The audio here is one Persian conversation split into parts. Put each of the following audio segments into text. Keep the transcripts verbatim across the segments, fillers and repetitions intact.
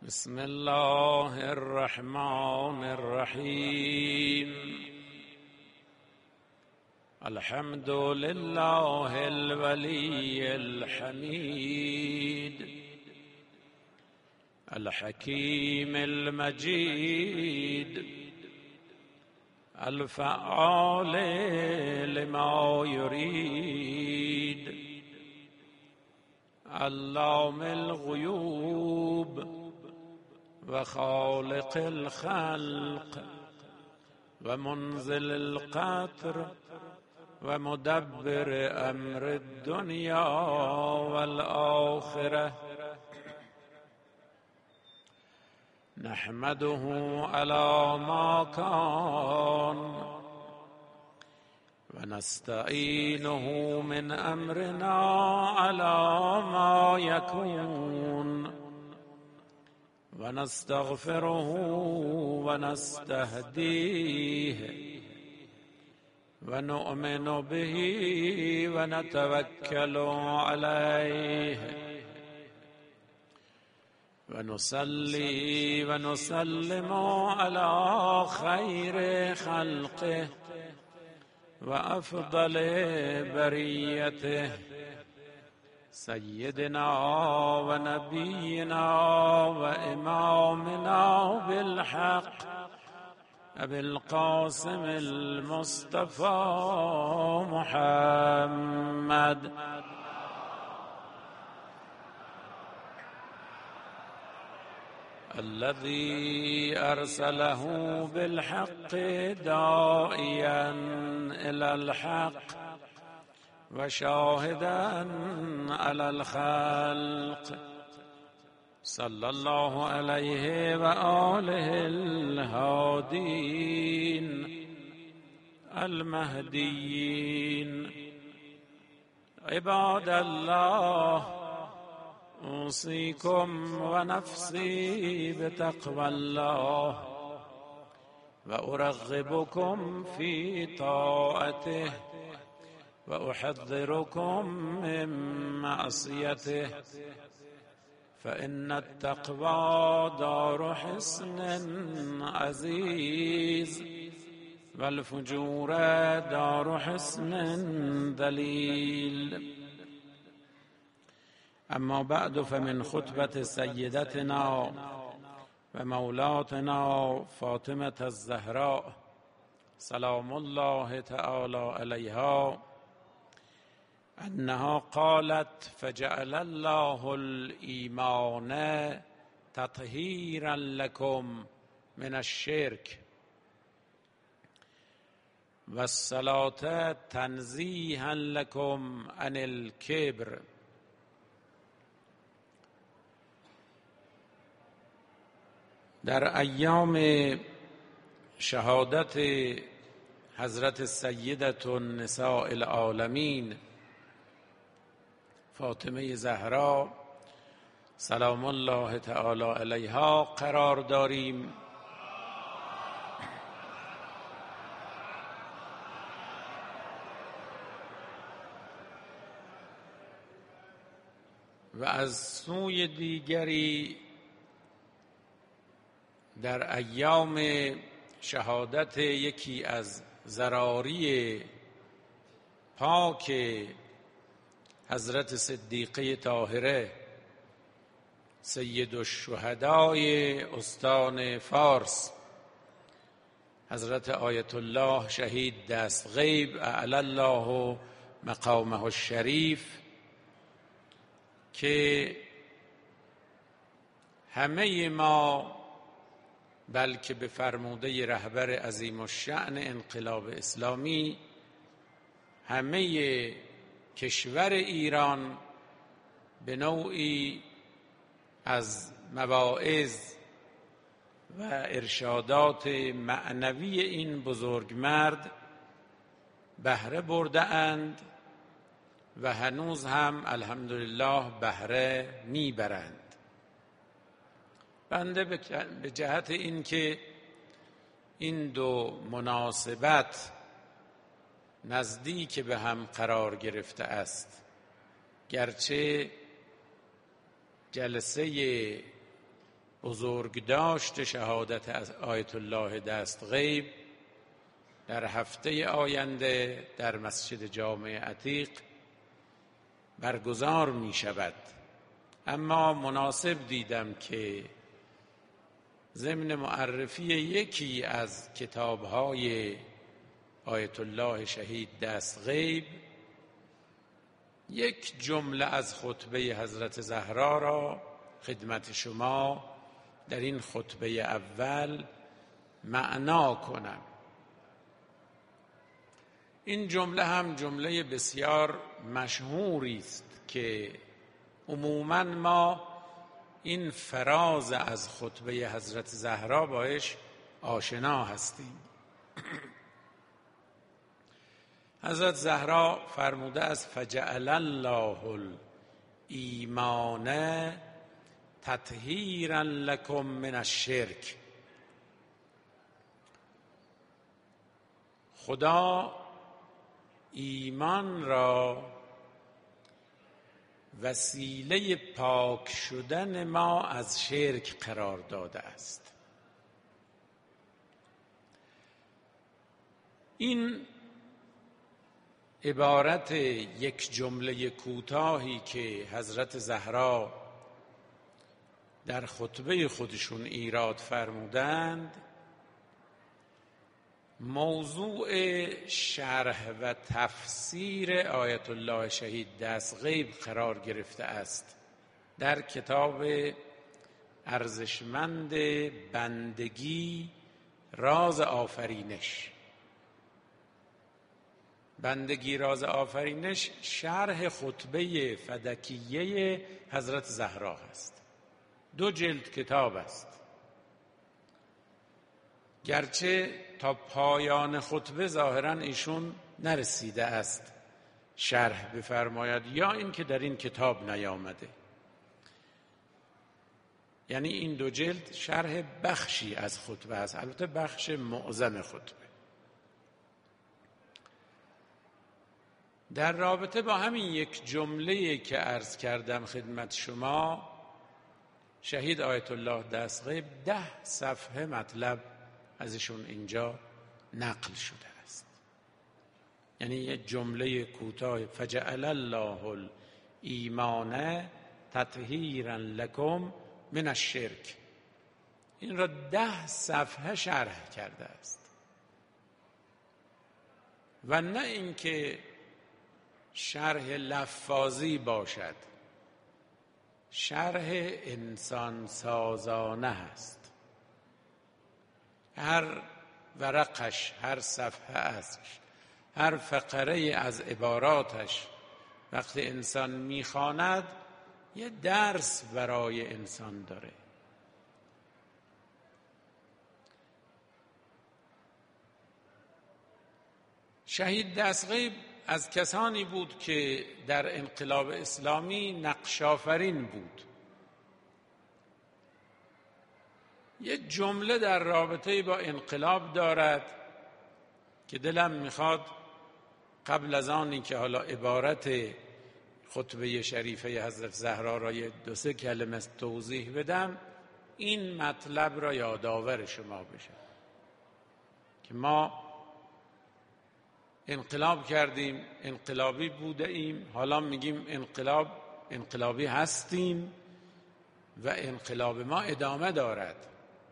بسم الله الرحمن الرحیم. الحمد لله الولی الحمید الحکیم المجید الفعال لما یرید علام الغیوب و خالق الخلق و منزل القطر و مدبر امر الدنیا والآخرة. نحمده على ما كان و نستعینه من امرنا على ما يكون و نستغفره و نستهدیه و نؤمن به و نتوکل علیه و نصلی و نسلم علی خیر خلقه و افضل بریته سیدنا و نبینا و امامنا بالحق ابی القاسم المصطفى محمد الذي ارسله بالحق داعيا الى الحق و شاهدا علی الخلق. صلی الله علیه و آله الهادین المهدیین. عباد الله، اوصیکم و نفسی بتقوی الله و ارغبکم فی طاعته و احذركم من معصیته فإن التقوى دار حصن عزیز و الفجور دار حصن ذلیل. اما بعد، فمن خطبة سیدتنا و مولاتنا فاطمة الزهراء سلام الله تعالی علیها انها قالت: فجعل الله الایمان تطهیرا لكم من الشرك و الصلاة تنزیها لكم عن الکبر. در ایام شهادت حضرت سیدة النساء العالمین فاطمه زهرا سلام الله تعالی علیها قرار داریم. و از سوی دیگری در ایام شهادت یکی از ذراری پاک حضرت صدیقه طاهره سید الشهدای استان فارس حضرت آیت الله شهید دست غیب اعلی الله مقامه الشریف که همه ما، بلکه به فرموده رهبر عظیم الشأن انقلاب اسلامی، همه کشور ایران به نوعی از مواعظ و ارشادات معنوی این بزرگمرد بهره برده اند و هنوز هم الحمدلله بهره میبرند. بنده به جهت این که این دو مناسبت نزدیک به هم قرار گرفته است، گرچه جلسه بزرگداشت شهادت از آیت الله دستغیب در هفته آینده در مسجد جامع عتیق برگزار می شود. اما مناسب دیدم که ضمن معرفی یکی از کتاب‌های آیت الله شهید دستغیب یک جمله از خطبه حضرت زهرا را خدمت شما در این خطبه اول معنا کنم. این جمله هم جمله بسیار مشهوری است که عموماً ما این فراز از خطبه حضرت زهرا باش آشنا هستیم. حضرت زهرا فرموده است فجعل الله الایمان تطهیرا لکم من الشرک. خدا ایمان را وسیله پاک شدن ما از شرک قرار داده است. این عبارت یک جمله کوتاهی که حضرت زهرا در خطبه خودشون ایراد فرمودند موضوع شرح و تفسیر آیت الله شهید دستغیب قرار گرفته است در کتاب ارزشمند بندگی راز آفرینش. بندگی راز آفرینش شرح خطبه فدکیه حضرت زهرا است. دو جلد کتاب است، گرچه تا پایان خطبه ظاهراً ایشون نرسیده است شرح بفرماید یا اینکه در این کتاب نیامده. یعنی این دو جلد شرح بخشی از خطبه است، البته بخش معظم خطبه. در رابطه با همین یک جمله که عرض کردم خدمت شما، شهید آیت الله دستغیب ده صفحه مطلب ازشون اینجا نقل شده است. یعنی یک جمله کوتاه فجعل الله الایمان تطهیرا لکم من الشرک، این را ده صفحه شرح کرده است و نه اینکه شرح لفاظی باشد، شرح انسان سازانه است. هر ورقش، هر صفحه ازش، هر فقره از عباراتش وقتی انسان میخواند یه درس برای انسان داره. شهید دستغیب از کسانی بود که در انقلاب اسلامی نقش‌آفرین بود. یه جمله در رابطه با انقلاب دارد که دلم میخواد قبل از آنی که حالا عبارت خطبه شریفه حضرت زهرا را یه دو سه کلمه توضیح بدم، این مطلب را یادآور شما بشه که ما انقلاب کردیم، انقلابی بوده ایم، حالا میگیم انقلاب انقلابی هستیم و انقلاب ما ادامه دارد.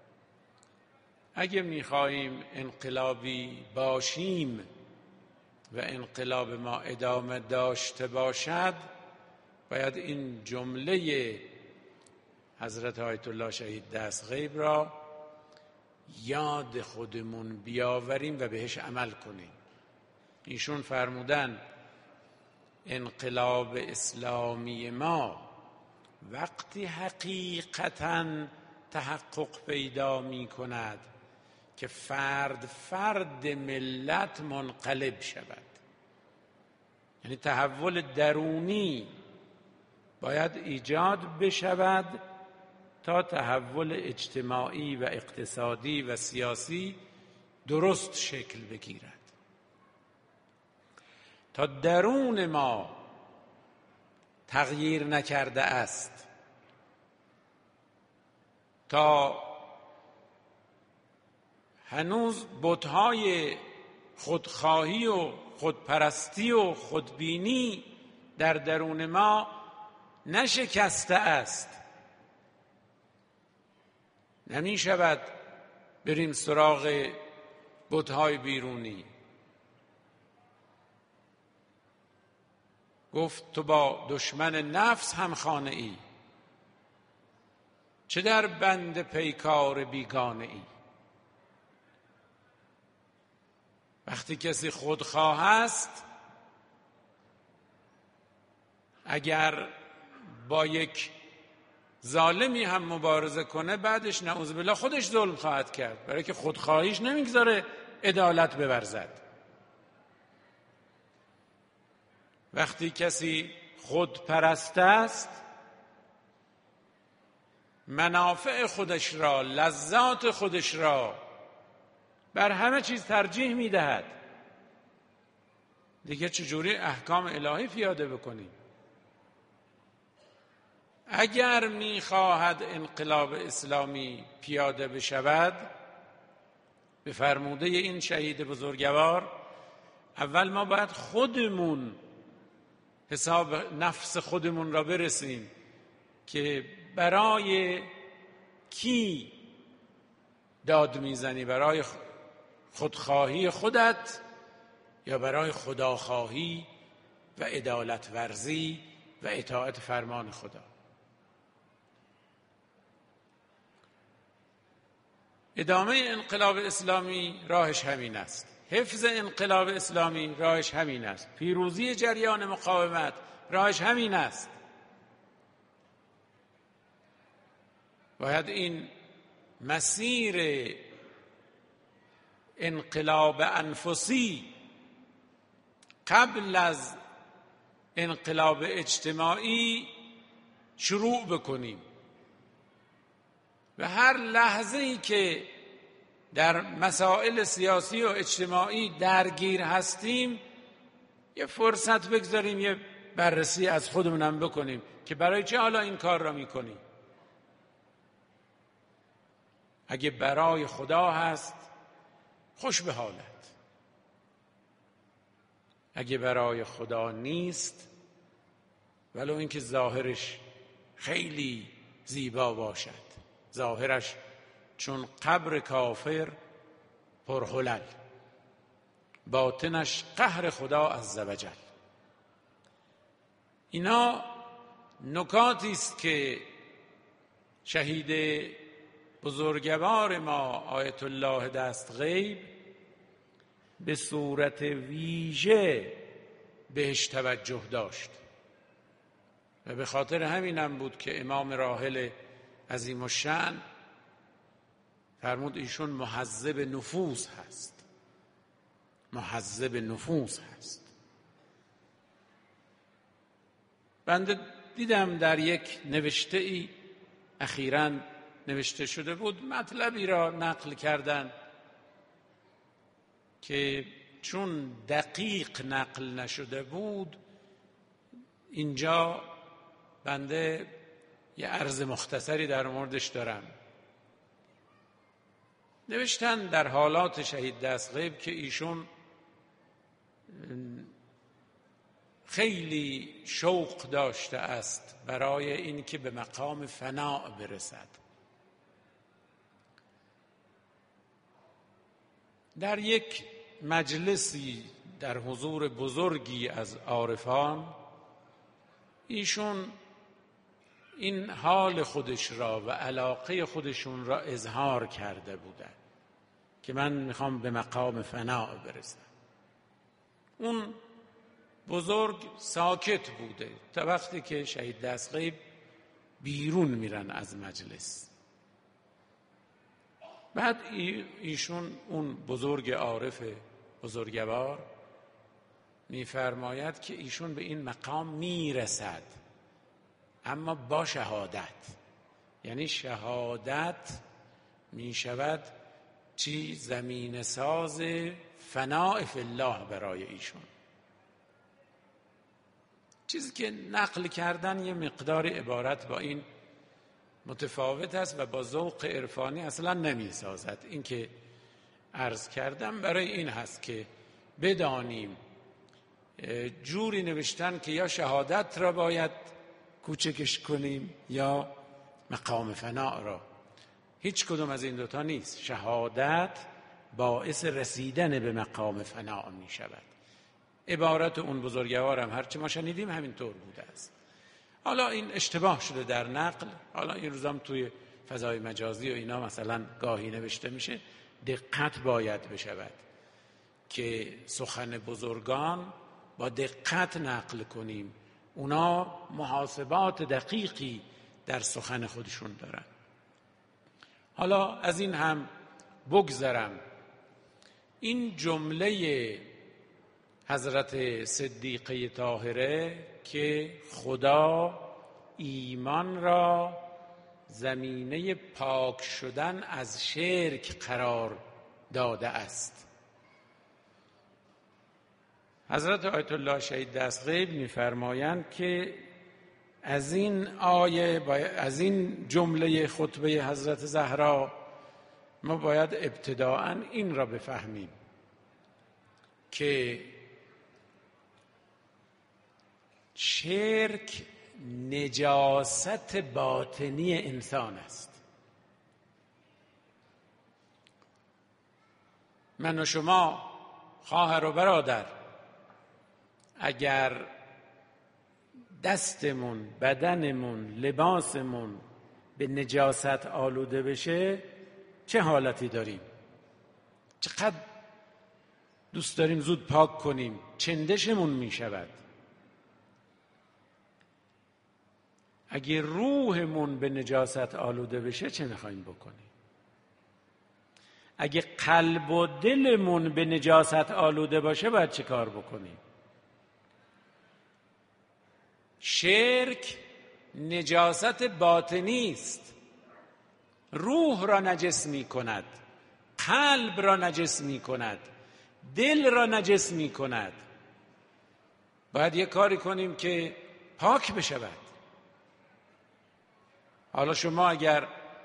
اگه میخواهیم انقلابی باشیم و انقلاب ما ادامه داشته باشد، باید این جمله حضرت آیت الله شهید دستغیب را یاد خودمون بیاوریم و بهش عمل کنیم. ایشون فرمودن انقلاب اسلامی ما وقتی حقیقتاً تحقق پیدا می کند که فرد فرد ملت منقلب شود. یعنی تحول درونی باید ایجاد بشود تا تحول اجتماعی و اقتصادی و سیاسی درست شکل بگیرد. تا درون ما تغییر نکرده است، تا هنوز بت‌های خودخواهی و خودپرستی و خودبینی در درون ما نشکسته است. نمی شود بریم سراغ بت‌های بیرونی. گفت تو با دشمن نفس هم خانه ای، چه در بند پیکار بیگانه ای. وقتی کسی خودخواه است، اگر با یک ظالمی هم مبارزه کنه، بعدش نعوذ بالله خودش ظلم خواهد کرد، برای که خودخواهیش نمیگذاره عدالت بورزد. وقتی کسی خودپرست است، منافع خودش را، لذات خودش را بر همه چیز ترجیح میدهد. دیگه چجوری احکام الهی پیاده بکنیم؟ اگر میخواهد انقلاب اسلامی پیاده بشود، به فرموده این شهید بزرگوار، اول ما باید خودمون حساب نفس خودمون را برسیم که برای کی داد میزنی؟ برای خودخواهی خودت یا برای خداخواهی و عدالت ورزی و اطاعت فرمان خدا؟ ادامه انقلاب اسلامی راهش همین است. حفظ انقلاب اسلامی راهش همین است. پیروزی جریان مقاومت راهش همین است. باید این مسیر انقلاب انفسی قبل از انقلاب اجتماعی شروع بکنیم و هر لحظه‌ای که در مسائل سیاسی و اجتماعی درگیر هستیم یه فرصت بگذاریم، یه بررسی از خودمونم بکنیم که برای چه حالا این کار را میکنیم. اگه برای خدا هست خوش به حالت، اگه برای خدا نیست ولو اینکه ظاهرش خیلی زیبا باشد، ظاهرش چون قبر کافر پرهلل، باطنش قهر خدا عزوجل. اینا نکاتی است که شهید بزرگوار ما آیت الله دستغیب به صورت ویژه بهش توجه داشت و به خاطر همینم بود که امام راحل عظیم الشأن فرمود ایشون مهذب نفوس هست، مهذب نفوس هست. بنده دیدم در یک نوشته ای اخیراً نوشته شده بود، مطلبی را نقل کردن که چون دقیق نقل نشده بود، اینجا بنده یه عرض مختصری در موردش دارم. نوشتن در حالات شهید دستغیب که ایشون خیلی شوق داشته است برای اینکه به مقام فنا برسد. در یک مجلسی در حضور بزرگی از عارفان ایشون این حال خودش را و علاقه خودشون را اظهار کرده بودند که من میخوام به مقام فنا برسم. اون بزرگ ساکت بوده تا وقتی که شهید دستغیب بیرون میرن از مجلس. بعد ایشون اون بزرگ عارف بزرگوار میفرماید که ایشون به این مقام میرسد، اما با شهادت. یعنی شهادت میشود چی؟ زمین ساز فناء فی الله برای ایشون. چیزی که نقل کردن یه مقدار عبارت با این متفاوت است و با ذوق عرفانی اصلا نمی سازد. این که عرض کردم برای این هست که بدانیم جوری نوشتن که یا شهادت را باید کوچکش کنیم یا مقام فنا را. هیچ کدوم از این دوتا نیست. شهادت باعث رسیدن به مقام فنا می شود. عبارت اون بزرگوارم هرچی ما شنیدیم همینطور بوده است. حالا این اشتباه شده در نقل، حالا این روزام توی فضای مجازی و اینا مثلا گاهی نوشته میشه، دقت باید بشود که سخن بزرگان با دقت نقل کنیم. اونا محاسبات دقیقی در سخن خودشون دارن. حالا از این هم بگذرم. این جمله حضرت صدیقه طاهره که خدا ایمان را زمینه پاک شدن از شرک قرار داده است. حضرت آیت الله شهید دستغیب می‌فرمایند که از این آیه، از این جمله خطبه حضرت زهرا ما باید ابتداءً این را بفهمیم که شرک نجاست باطنی انسان است. من و شما خواهر و برادر اگر دستمون، بدنمون، لباسمون به نجاست آلوده بشه چه حالتی داریم؟ چقدر دوست داریم زود پاک کنیم، چندشمون می شود. اگه روحمون به نجاست آلوده بشه چه میخوایم بکنیم؟ اگه قلب و دلمون به نجاست آلوده باشه باید چه کار بکنیم؟ شرک نجاست باطنی است. روح را نجس می کند، قلب را نجس می کند، دل را نجس می کند. باید یه کاری کنیم که پاک بشود. حالا شما اگر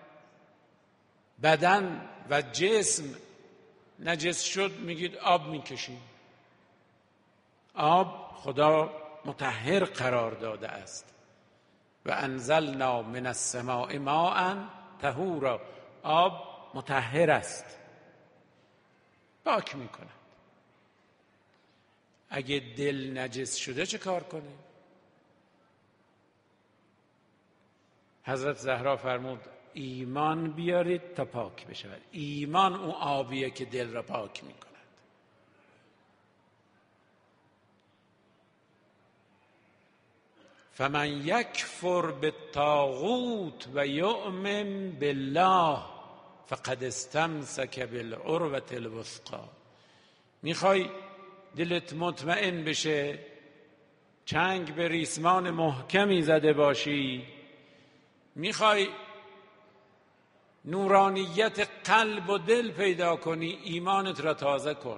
بدن و جسم نجس شد میگید آب میکشیم. آب خدا مطهر قرار داده است. و انزلنا من السماء ماء طهورا. آب مطهر است، پاک میکند. اگه دل نجس شده چه کار کنیم؟ حضرت زهرا فرمود ایمان بیارید تا پاک بشود. ایمان اون آبیه که دل را پاک می کند. فمن یکفر بالطاغوت و یؤمن بالله فقد استمسک بالعروة الوثقی. میخوای دلت مطمئن بشه، چنگ به ریسمان محکمی زده باشی، میخوای نورانیت قلب و دل پیدا کنی، ایمانت را تازه کن.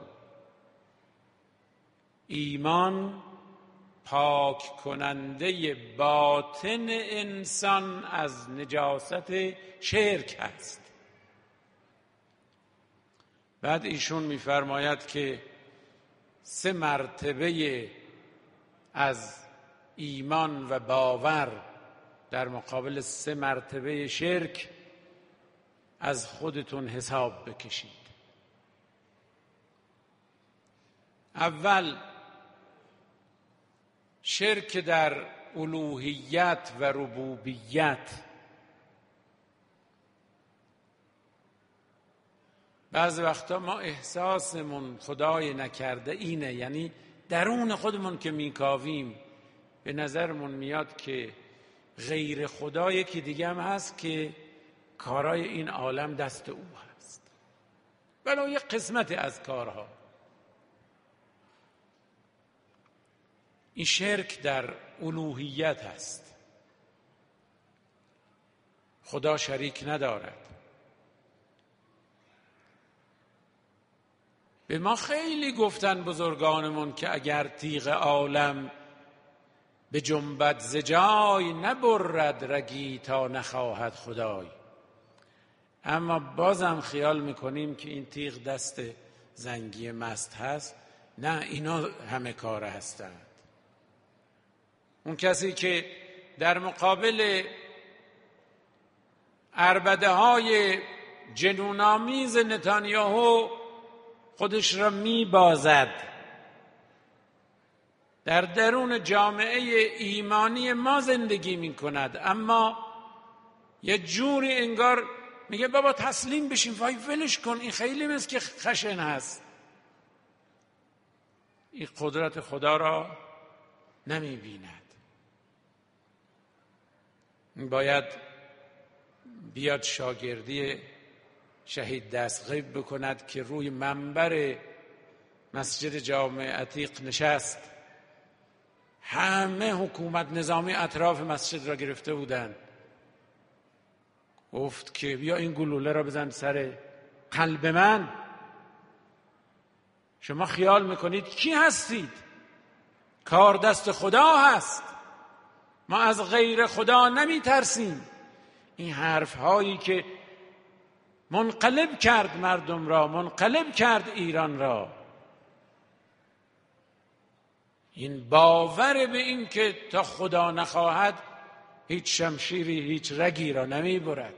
ایمان پاک کننده باطن انسان از نجاست شرک است. بعد ایشون میفرماید که سه مرتبه از ایمان و باور در مقابل سه مرتبه شرک از خودتون حساب بکشید. اول شرک در الوهیت و ربوبیت. بعض وقتا ما احساسمون خدای نکرده اینه، یعنی درون خودمون که میکاویم به نظرمون میاد که غیر خدا یکی دیگه هم هست که کارای این عالم دست او هست، ولو یک قسمت از کارها. این شرک در الوهیت هست. خدا شریک ندارد. به ما خیلی گفتن بزرگانمون که اگر تیغ عالم به جنبت ز جای نبرد رگی تا نخواهد خدای. اما بازم خیال میکنیم که این تیغ دست زنگی مست هست. نه، اینا همه کار هستند. اون کسی که در مقابل عربده های جنون‌آمیز نتانیاهو خودش را میبازد، در درون جامعه ایمانی ما زندگی میکند، اما یه جوری انگار میگه بابا تسلیم بشیم، وای ولش کن، این خیلی مثل که خشن هست. این قدرت خدا را نمیبیند. باید بیاد شاگردی شهید دستغیب بکند که روی منبر مسجد جامع عتیق نشست. همه حکومت نظامی اطراف مسجد را گرفته بودند. گفت که بیا این گلوله را بزن سر قلب من. شما خیال میکنید کی هستید؟ کار دست خدا هست. ما از غیر خدا نمی ترسیم. این حرف هایی که منقلب کرد مردم را، منقلب کرد ایران را، این باور به این که تا خدا نخواهد هیچ شمشیری هیچ رگی را نمی برد.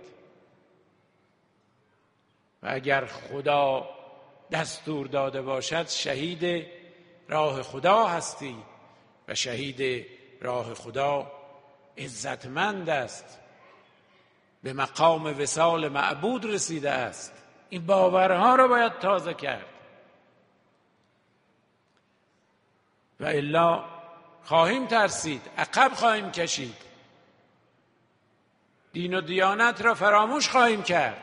و اگر خدا دستور داده باشد شهید راه خدا هستی و شهید راه خدا عزتمند است، به مقام وصال معبود رسیده است. این باورها را باید تازه کرد و الا خواهیم ترسید، عقب خواهیم کشید، دین و دیانت را فراموش خواهیم کرد.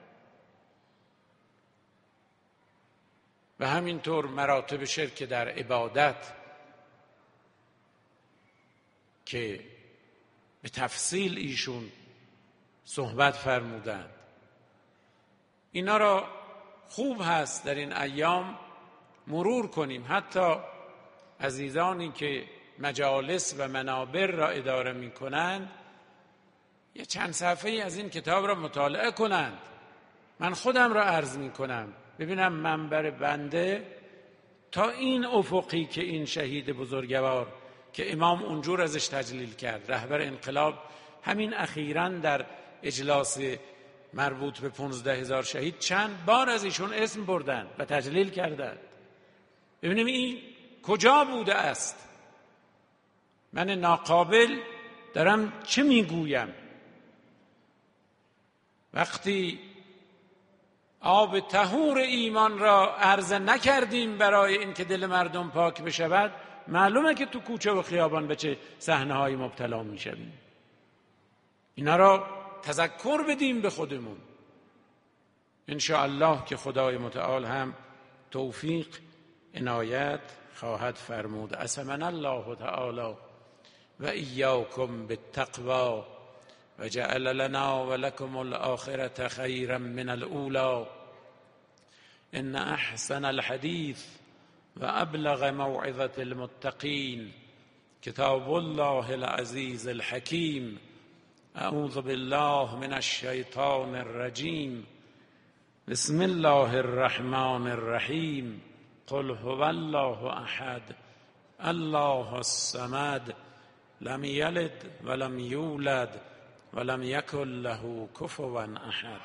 و همینطور مراتب شرک در عبادت که به تفصیل ایشون صحبت فرمودند، اینا را خوب هست در این ایام مرور کنیم. حتی عزیزانی که مجالس و منابر را اداره می کنند یه چند صفحه‌ای از این کتاب را مطالعه کنند. من خودم را عرض می کنم، ببینم منبر بنده تا این افقی که این شهید بزرگوار که امام اونجور ازش تجلیل کرد، رهبر انقلاب، همین اخیراً در اجلاس مربوط به پانزده هزار شهید چند بار از ایشون اسم بردن و تجلیل کردند. ببینیم این کجا بوده است. من ناقابل دارم چه میگویم؟ وقتی آب طهور ایمان را عرضه نکردیم برای اینکه دل مردم پاک بشود، معلومه که تو کوچه و خیابان به چه صحنه‌هایی مبتلا میشویم. اینا را تذکر بدیم به خودمون. انشاءالله که خدای متعال هم توفیق عنایت خواهد فرمود. عصمنا الله تعالی و ایاکم بالتقوی و جعل لنا و لکم الآخرة خیرا من الاولی. ان احسن الحدیث و ابلغ موعظة المتقین کتاب الله العزیز الحکیم. اعوذ بالله من الشیطان الرجیم. بسم الله الرحمن الرحیم. قل هو الله احد الله الصمد لم یلد ولم یولد ولم یکن له کفوا احد.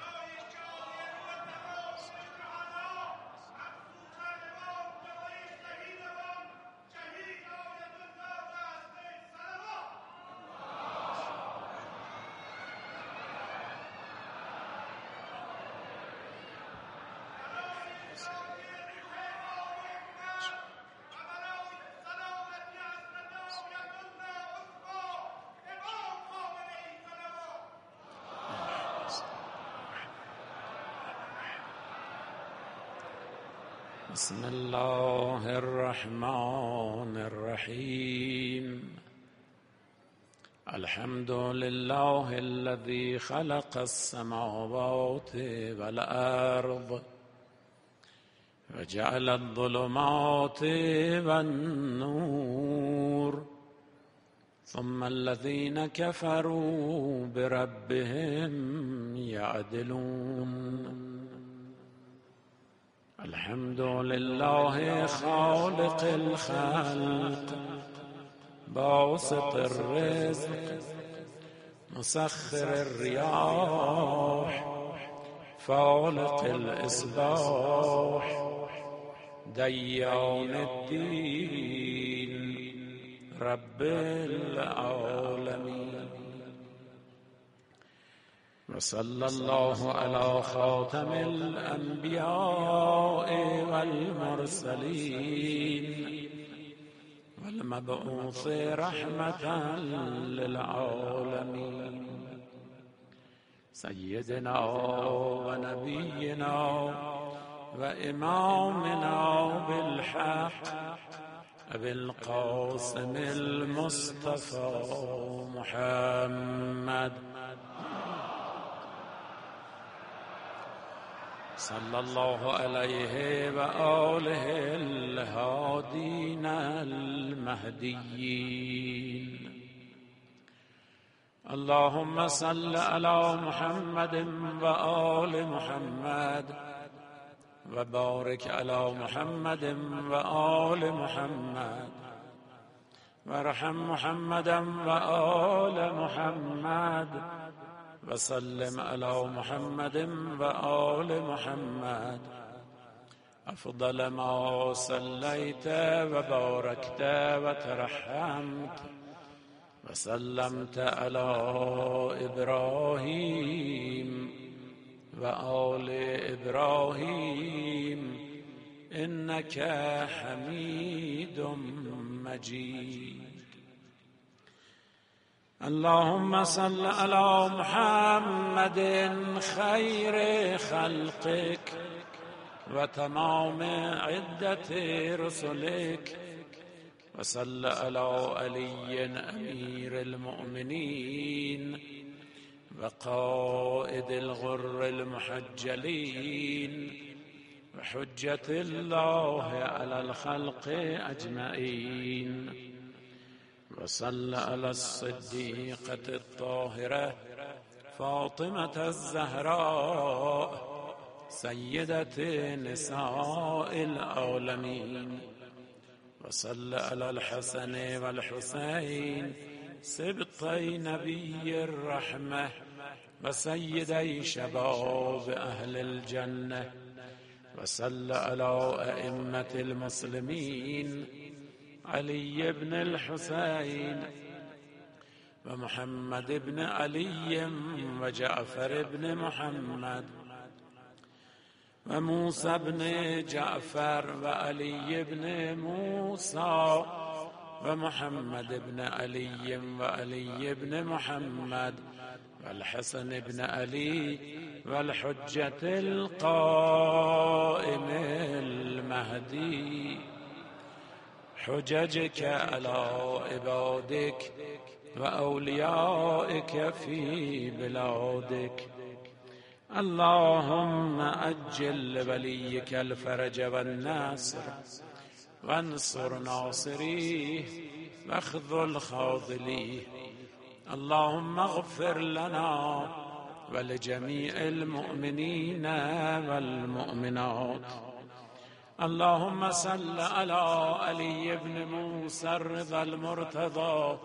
بسم الله الرحمن الرحیم. الحمد لله الذي خلق السماوات والأرض وجعل الظلمات والنور ثم الذين كفروا بربهم يعدلون. الحمد لله خالق الخلق باسط الرزق مسخر الرياح فالق الإصباح ديان الدين رب العالمين. وصلى الله على خاتم الأنبياء والمرسلين والمبعوث رحمة للعالمين سيدنا ونبينا وإمامنا بالحق أبي القاسم المصطفى محمد صلى الله عليه وآله الهادين المهديين. اللهم صل على محمد وآل محمد وبارك على محمد وآل محمد وارحم محمدا وآل محمد وسلم على محمد وآل محمد أفضل ما صليت وباركت وترحمت وسلمت على إبراهيم وآل إبراهيم إنك حميد مجيد. اللهم صل على محمد خير خلقك وتمام عدة رسلك وصل على علي أمير المؤمنين وقائد الغر المحجلين وحجة الله على الخلق أجمعين. وصل على الصديقة الطاهرة فاطمة الزهراء سيدة نساء العالمين. وصل على الحسن والحسين سبطي نبي الرحمة وسيدي شباب أهل الجنة. وصل على أئمة المسلمين علي بن الحسين ومحمد بن علي وجعفر بن محمد وموسى بن جعفر وعلي بن موسى ومحمد بن علي وعلي بن محمد والحسن بن علي والحجة القائم المهدي. حججك على عبادك وأوليائك في بلادك. اللهم أجل لوليك الفرج والنصر وانصر ناصريه واخذل خاذليه. اللهم اغفر لنا ولجميع المؤمنين والمؤمنات. اللهم صل على علي بن موسى الرضا المرتضى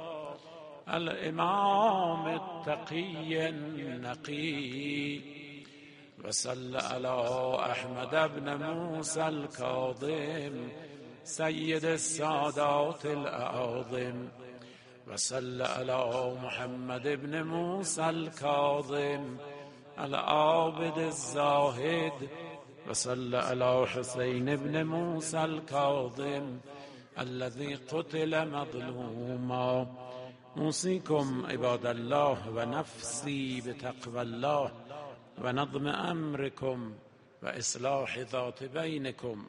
الإمام التقي النقي. وصل على أحمد بن موسى الكاظم سيد السادات الأعظم. وصل على محمد بن موسى الكاظم العابد الزاهد. وصل على حسين بن موسى الكاظم الذي قتل مظلوما. أوصيكم عباد الله ونفسي بتقوى الله ونظم أمركم وإصلاح ذات بينكم.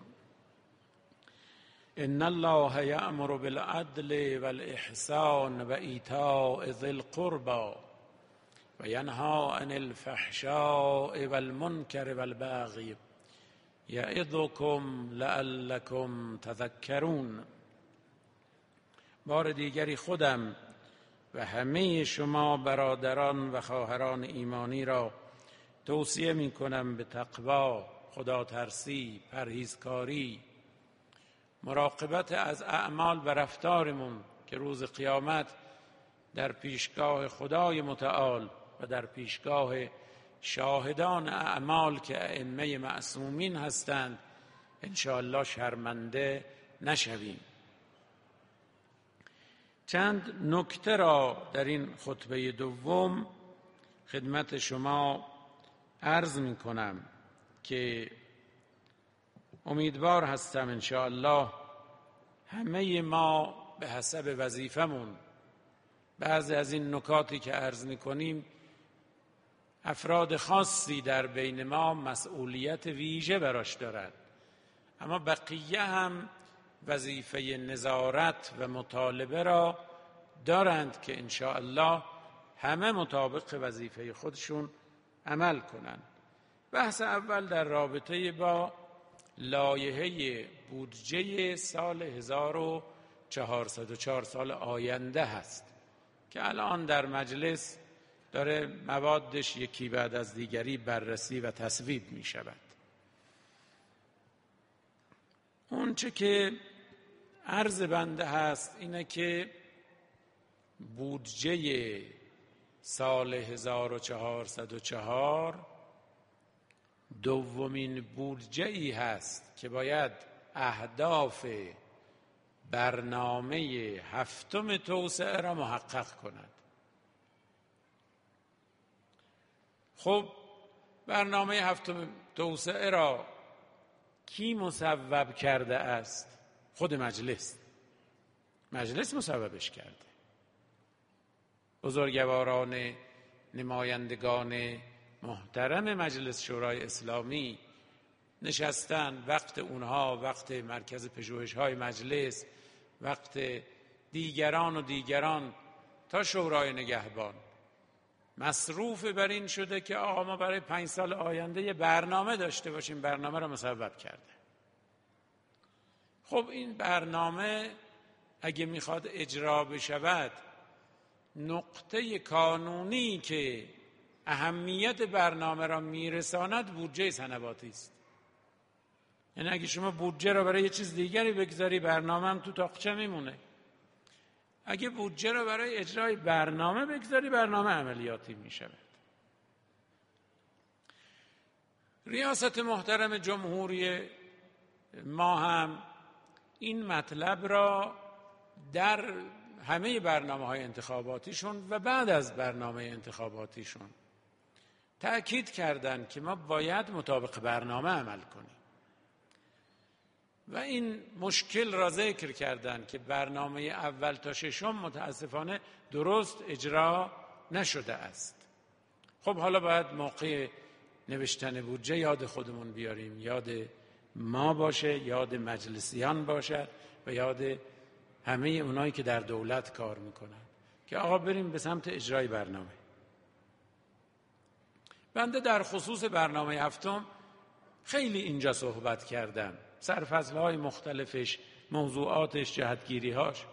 إن الله يأمر بالعدل والإحسان وإيتاء ذي القربى وينهى عن الفحشاء والمنكر والبغي یعظکم لعلکم تذکرون. بار دیگری خودم و همه شما برادران و خواهران ایمانی را توصیه می کنم به تقوا، خدا ترسی، پرهیزکاری، مراقبت از اعمال و رفتارمون که روز قیامت در پیشگاه خدای متعال و در پیشگاه شاهدان اعمال که ائمه معصومین هستند انشاءالله شرمنده نشویم. چند نکته را در این خطبه دوم خدمت شما عرض می کنم که امیدوار هستم انشاءالله همه ما به حسب وظیفمون بعضی از این نکاتی که عرض می کنیم افراد خاصی در بین ما مسئولیت ویژه براش دارد، اما بقیه هم وظیفه نظارت و مطالبه را دارند که انشاءالله همه مطابق وظیفه خودشون عمل کنند. بحث اول در رابطه با لایحه بودجه سال هزار و چهارصد و چهار سال آینده هست که الان در مجلس داره موادش یکی بعد از دیگری بررسی و تصویب می شود. اون چه که عرض بنده هست اینه که بودجه سال هزار و چهارصد و چهار دومین بودجه ای هست که باید اهداف برنامه هفتم توسعه را محقق کند. خب برنامه هفتم توسعه را کی مصوب کرده است؟ خود مجلس. مجلس مصوبش کرده. بزرگواران نمایندگان محترم مجلس شورای اسلامی نشستن، وقت اونها، وقت مرکز پژوهش‌های مجلس، وقت دیگران و دیگران تا شورای نگهبان مصروف بر این شده که آقا ما برای پنج سال آینده یه برنامه داشته باشیم. برنامه را مصوب کرده. خب این برنامه اگه میخواد اجرا بشود، نقطه کانونی که اهمیت برنامه را میرساند بودجه سنواتی است. یعنی اگه شما بودجه را برای یه چیز دیگری بگذاری برنامه هم تو تاقچه میمونه. اگه بودجه را برای اجرای برنامه بگذاری برنامه عملیاتی میشود. ریاست محترم جمهوری ما هم این مطلب را در همه برنامه های انتخاباتیشون و بعد از برنامه انتخاباتیشون تأکید کردند که ما باید مطابق برنامه عمل کنیم و این مشکل را ذکر کردند که برنامه اول تا ششم متاسفانه درست اجرا نشده است. خب حالا باید موقع نوشتن بودجه یاد خودمون بیاریم، یاد ما باشه، یاد مجلسیان باشه و یاد همه اونایی که در دولت کار میکنن که آقا بریم به سمت اجرای برنامه. بنده در خصوص برنامه هفتم خیلی اینجا صحبت کردم، سرفصل‌های مختلفش، موضوعاتش، جهتگیری‌هاش.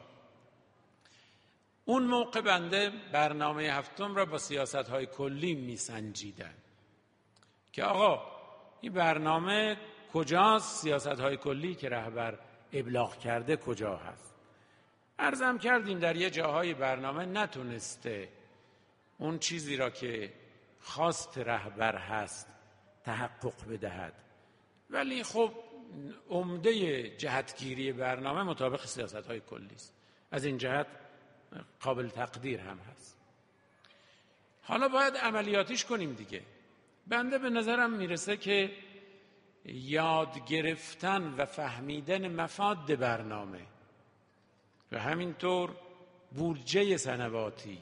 اون موقع بنده برنامه هفتم را با سیاست‌های کلی میسنجیدم که آقا این برنامه کجاست، سیاست‌های کلی که رهبر ابلاغ کرده کجا هست. عرضم کردیم در یه جاهای برنامه نتونسته اون چیزی را که خواست رهبر هست تحقق بدهد، ولی خب عمده جهتگیری برنامه مطابق سیاست‌های کلی است. از این جهت قابل تقدیر هم هست. حالا باید عملیاتیش کنیم دیگه. بنده به نظرم میرسه که یاد گرفتن و فهمیدن مفاد برنامه و همینطور بودجه سنواتی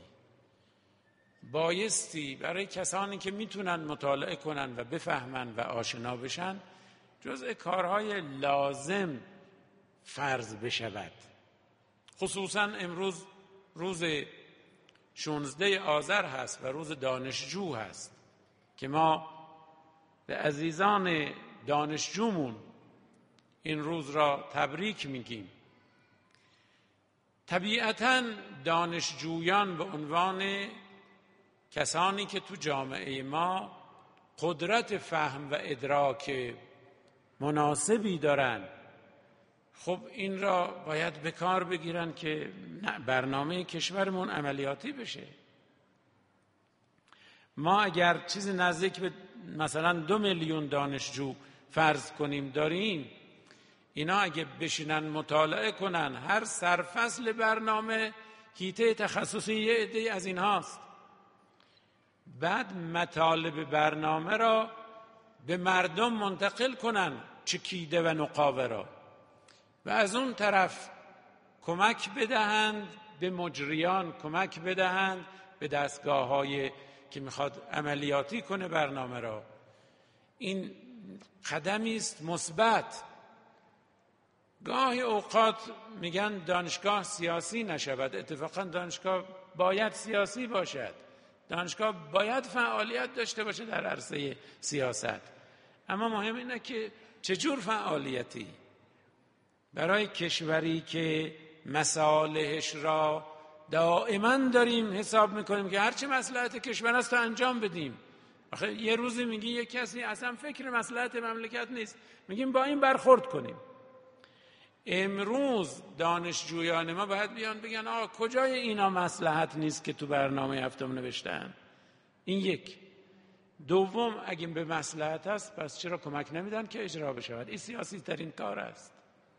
بایستی برای کسانی که میتونن مطالعه کنن و بفهمن و آشنا بشن جزء کارهای لازم فرض بشود. خصوصا امروز روز شانزده آذر هست و روز دانشجو هست که ما به عزیزان دانشجومون این روز را تبریک میگیم. طبیعتاً دانشجویان به عنوان کسانی که تو جامعه ما قدرت فهم و ادراک مناسبی دارن، خب این را باید به کار بگیرن که برنامه کشورمون عملیاتی بشه. ما اگر چیزی نزدیک به مثلا دو میلیون دانشجو فرض کنیم داریم، اینا اگه بشینن مطالعه کنن، هر سرفصل برنامه حیطه تخصصی یه عده از این هاست، بعد مطالب برنامه را به مردم منتقل کنن، چکیده و نقاوه را، و از اون طرف کمک بدهند به مجریان، کمک بدهند به دستگاه های که میخواد عملیاتی کنه برنامه را. این قدمی است مثبت. گاهی اوقات میگن دانشگاه سیاسی نشود. اتفاقا دانشگاه باید سیاسی باشد، دانشگاه باید فعالیت داشته باشه در عرصه سیاست، اما مهم اینه که چجور فعالیتی. برای کشوری که مصالحش را دائما داریم حساب میکنیم که هرچی مصلحت کشور است تا انجام بدیم. آخه یه روزی میگی یک کسی اصلا فکر مصلحت مملکت نیست، میگیم با این برخورد کنیم. امروز دانشجویان ما باید بیان بگن آقا کجای اینا مصلحت نیست که تو برنامه هفتم نوشتن. این یک. دوم، اگه به مصلحت است پس چرا کمک نمیدن که اجرا بشود؟ این سیاسی ترین کار است.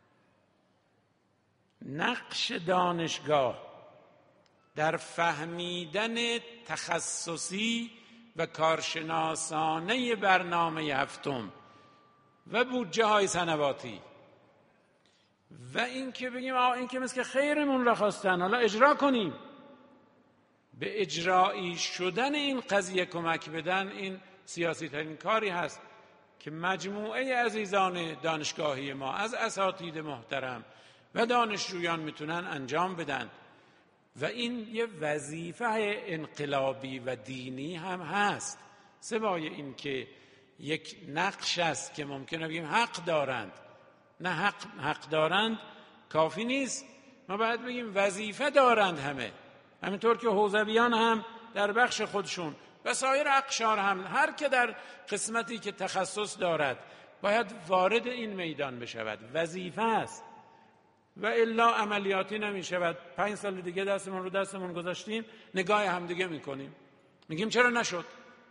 نقش دانشگاه در فهمیدن تخصصی و کارشناسانه برنامه هفتم و بودجه های سنواتی، و این که بگیم آه این که مثل خیرمون را خواستن حالا اجرا کنیم، به اجرایی شدن این قضیه کمک بدن، این سیاسی ترین کاری هست که مجموعه عزیزان دانشگاهی ما از اساتید محترم و دانشجویان میتونن انجام بدن. و این یه وظیفه انقلابی و دینی هم هست. سوای این که یک نقش است که ممکنه بگیم حق دارند، نه حق, حق دارند کافی نیست، ما باید بگیم وظیفه دارند همه. همینطور که حوزویان هم در بخش خودشون و سایر اقشار هم، هر که در قسمتی که تخصص دارد باید وارد این میدان بشود، وظیفه است و الا عملیاتی نمی شود. پنج سال دیگه دستمون رو دستمون گذاشتیم، نگاه هم دیگه میکنیم، میگیم چرا نشد.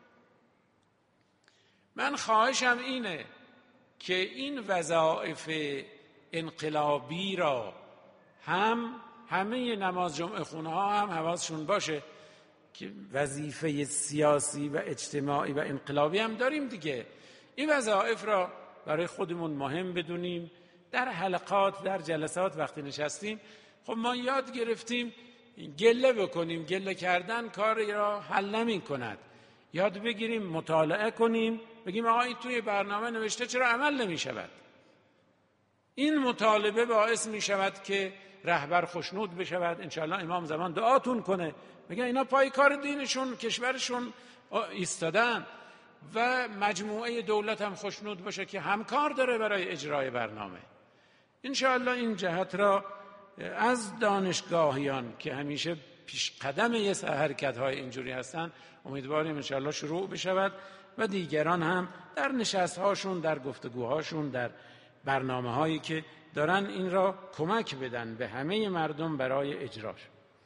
من خواهشم اینه که این وظایف انقلابی را هم همه نماز جمعه خونه ها هم حواسشون باشه که وظیفه سیاسی و اجتماعی و انقلابی هم داریم دیگه. این وظایف را برای خودمون مهم بدونیم. در حلقات، در جلسات وقتی نشستیم، خب ما یاد گرفتیم گله بکنیم. گله کردن کاری را حل نمی کند. یاد بگیریم مطالعه کنیم، بگیم آقا این توی برنامه نوشته چرا عمل نمی شود. این مطالبه باعث می شود که رهبر خوشنود بشود. انشاءالله امام زمان دعاتون کنه، میگه اینا پای کار دینشون کشورشون ایستادن و مجموعه دولت هم خوشنود باشه که همکار داره برای اجرای برنامه. انشاءالله این جهت را از دانشگاهیان که همیشه پیش قدم یه حرکت های اینجوری هستن امیدواریم انشاءالله شروع بشود و دیگران هم در نشست هاشون، در گفتگوهاشون، در برنامه هایی که دارن این را کمک بدن به همه مردم برای اجراش.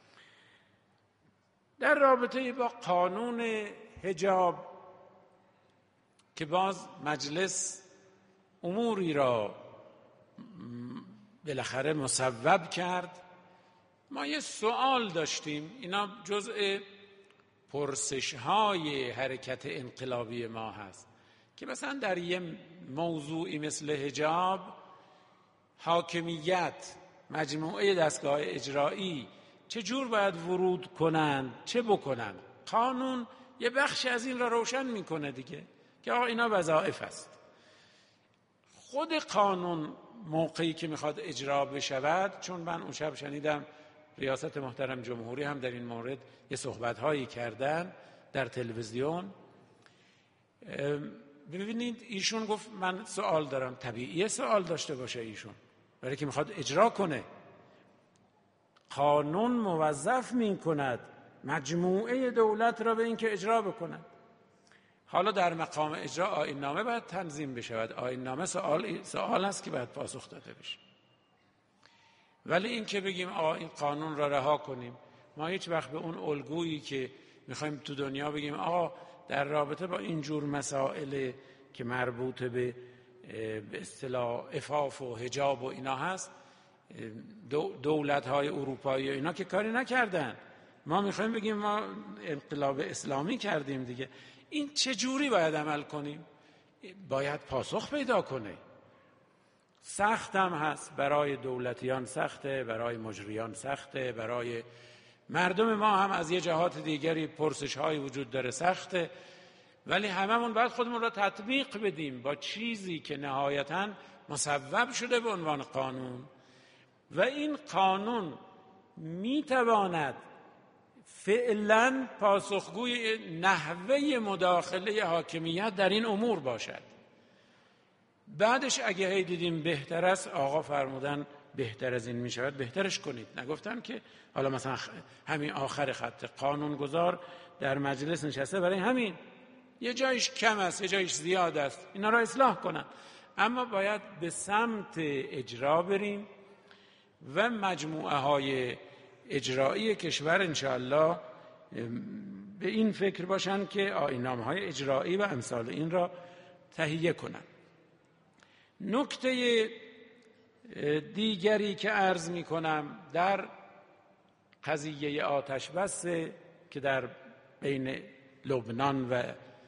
در رابطه با قانون حجاب که باز مجلس اموری را بالاخره مصوب کرد، ما یه سوال داشتیم. اینا جزء پرسش های حرکت انقلابی ما هست که مثلا در یه موضوعی مثل حجاب حاکمیت، مجموعه دستگاه اجرایی چجور باید ورود کنند، چه بکنند. قانون یه بخش از این را روشن میکنه دیگه که آقا اینا وظایف است. خود قانون موقعی که میخواد اجرا بشود، چون من اون شب شنیدم ریاست محترم جمهوری هم در این مورد یه صحبت هایی کردن در تلویزیون، ببینید ایشون گفت من سوال دارم. طبیعیه سوال داشته باشه ایشون، برای که میخواد اجرا کنه. قانون موظف می کند مجموعه دولت را به این که اجرا بکند. حالا در مقام اجرا آیین نامه باید تنظیم بشود، آیین نامه سوال سوال است که باید پاسخ داده بشه. ولی این که بگیم آ این قانون را رها کنیم، ما هیچ وقت به اون الگویی که میخوایم تو دنیا بگیم آقا در رابطه با این جور مسائل که مربوط به به اصطلاح عفاف و حجاب و اینا هست، دولت‌های اروپایی و اینا که کاری نکردن، ما میخوایم بگیم ما انقلاب اسلامی کردیم دیگه. این چه جوری باید عمل کنیم؟ باید پاسخ پیدا کنه. سخت هم هست، برای دولتیان سخته، برای مجریان سخته، برای مردم ما هم از یه جهات دیگری پرسش های وجود داره سخته، ولی هممون باید خودمون را تطبیق بدیم با چیزی که نهایتاً مصوب شده به عنوان قانون. و این قانون میتواند فعلا پاسخگوی نحوه مداخله حاکمیت در این امور باشد. بعدش اگه هی دیدیم بهتر است، آقا فرمودن بهتر از این می شود، بهترش کنید. نگفتن که حالا مثلا همین آخر خط قانونگذار در مجلس نشسته برای همین، یه جایش کم است یه جایش زیاد است، اینا را اصلاح کنن. اما باید به سمت اجرا بریم و مجموعه های اجرایی کشور انشاءالله به این فکر باشن که آیین‌نامه های اجرایی و امثال این را تهیه کنن. نکته دیگری که عرض می کنم در قضیه آتش بس که در بین لبنان و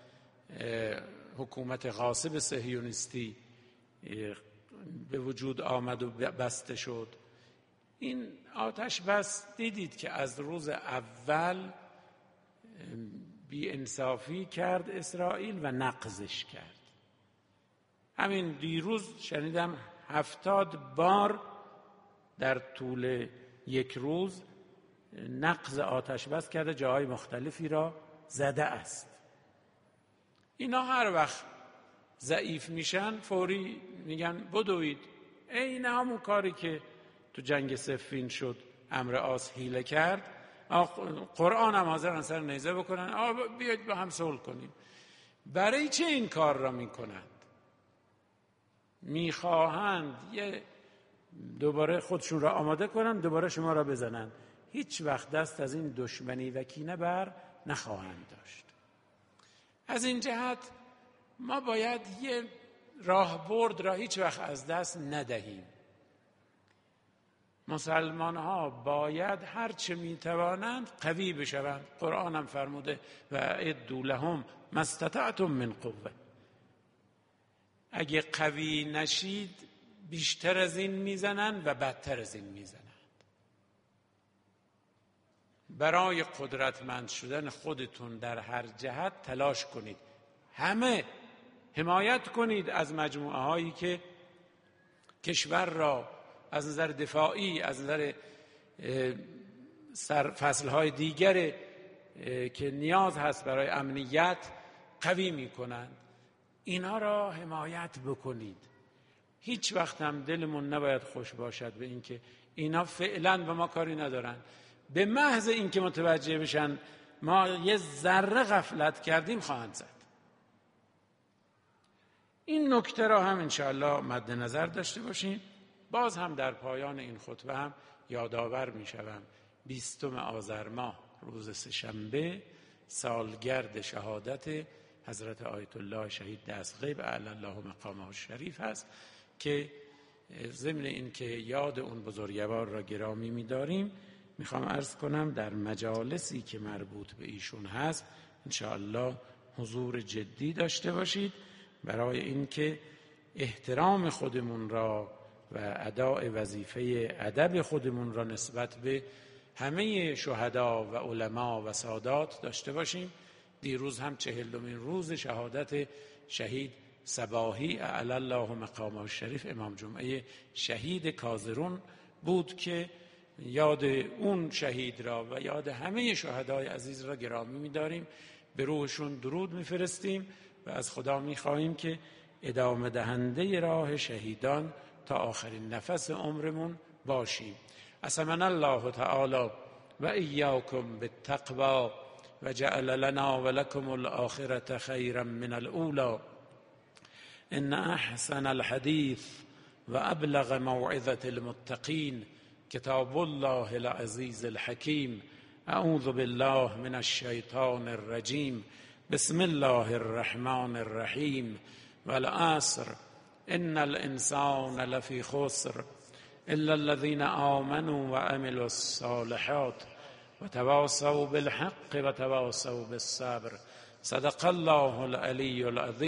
حکومت غاصب صهیونیستی به وجود آمد و بسته شد، این آتش بس دیدید که از روز اول بی انصافی کرد اسرائیل و نقضش کرد. همین دیروز شنیدم هفتاد بار در طول یک روز نقض آتش بس کرده، جاهای مختلفی را زده است. اینا هر وقت ضعیف میشن فوری میگن بدوید. این همون کاری که تو جنگ صفین شد، امر آس حیله کرد، قرآن هم حاضرن سر نیزه بکنن آه بیاید با هم صلح کنیم. برای چه این کار را میکنند؟ میخواهند یه دوباره خودشون را آماده کنن، دوباره شما را بزنن. هیچ وقت دست از این دشمنی و کینه بر نخواهند داشت. از این جهت ما باید یه راهبرد را هیچ وقت از دست ندهیم. مسلمان ها باید هر چه میتوانند قوی بشوند. قرآن هم فرموده و اعدوا لهم ما استطعتم من قوه. اگه قوی نشید بیشتر از این میزنن و بدتر از این میزنند. برای قدرتمند شدن خودتون در هر جهت تلاش کنید. همه حمایت کنید از مجموعه هایی که کشور را از نظر دفاعی، از نظر فصل های دیگر که نیاز هست برای امنیت قوی می کنند. اینا را حمایت بکنید. هیچ وقت هم دلمون نباید خوش باشد به اینکه اینا فعلا به ما کاری ندارن. به محض اینکه متوجه بشن ما یه ذره غفلت کردیم خواهند زد. این نکته را هم انشاءالله مد نظر داشته باشین. باز هم در پایان این خطبه هم یادآور می شوم بیستم آذر ماه روز سه‌شنبه سالگرد شهادت حضرت آیت الله شهید دستغیب اعلی الله مقامه الشریف هست که ضمن این که یاد اون بزرگوار را گرامی می داریم، میخوام عرض کنم در مجالسی که مربوط به ایشون هست انشاءالله حضور جدی داشته باشید، برای اینکه احترام خودمون را و اداء وظیفه ادب خودمون را نسبت به همه شهدا و علما و سادات داشته باشیم. دیروز هم چهلمین روز شهادت شهید صباحی اعلی الله مقامه الشریف امام جمعه شهید کازرون بود که یاد اون شهید را و یاد همه شهدای عزیز را گرامی می‌داریم. به روحشون درود می‌فرستیم و از خدا می‌خواهیم که ادامه دهنده راه شهیدان تا آخرین نفس عمرمون باشیم. عصمنا الله تعالی و ایاکم بالتقوی و جعل لنا و لکم الآخرة خیرا من الأولی. ان احسن الحدیث و ابلغ موعظة المتقین کتاب الله العزیز الحکیم. اعوذ بالله من الشیطان الرجیم. بسم الله الرحمن الرحیم. والعصر ان الانسان لفی خسر الا الذين آمنوا وعملوا الصالحات وتواصوا بالحق وتواصوا بالصبر. صدق الله العلی العظیم.